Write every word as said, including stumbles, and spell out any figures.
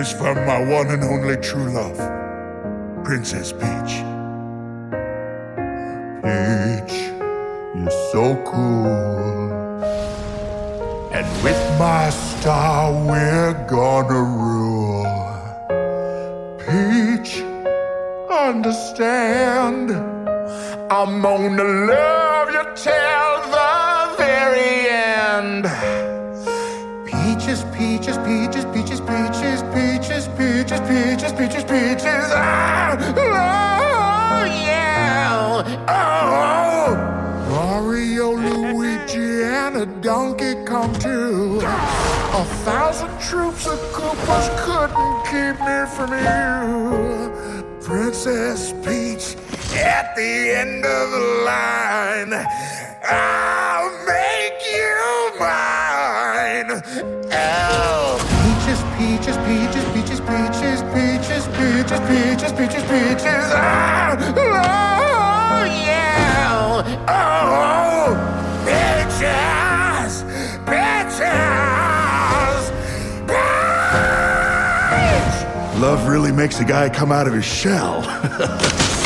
is from my one and only true love, Princess Peach. Peach, you're so cool. And with my star, we're gonna rule. Peach, understand, I'm gonna love you till the very end. Peaches, peaches, peaches, peaches, peaches, peaches, peaches, peaches, peaches, peaches. Ah, oh, yeah. Oh, Mario, Luigi, and a Donkey Kong too. A thousand troops of Koopas couldn't keep me from you. Princess Peach, at the end of the line, I'll make you mine. Oh, peaches, peaches, peaches, peaches, peaches, peaches, peaches, peaches, peaches, peaches. Ah, oh, yeah. Oh, peaches, peaches, peach. Love really makes a guy come out of his shell.